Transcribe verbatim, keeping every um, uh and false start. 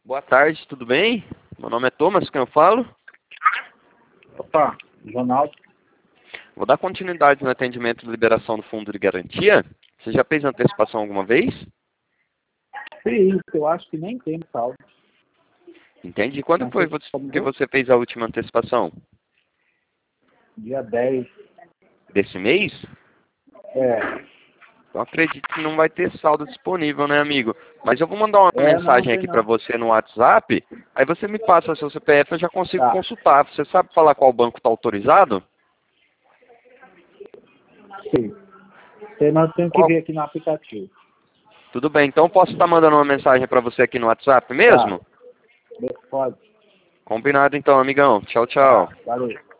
Boa tarde, tudo bem? Meu nome é Thomas, quem eu falo? Opa, Ronaldo. Vou dar continuidade no atendimento de liberação do fundo de garantia. Você já fez antecipação alguma vez? Sim, eu acho que nem tem saldo. Entende? Quando Não foi sei você- como que foi. você fez a última antecipação? Dia dez. Desse mês? É, Eu acredito que não vai ter saldo disponível, né, amigo? Mas eu vou mandar uma é não, mensagem tem aqui para não. você no WhatsApp, aí você me passa seu C P F, eu já consigo Tá, consultar. Você sabe falar qual banco está autorizado? sim. Tem, nós temos que Qual? ver aqui no aplicativo. Tudo bem, então posso estar mandando uma mensagem para você aqui no WhatsApp Tá, mesmo? pode. Combinado então, amigão. Tchau, Tá, tchau. valeu.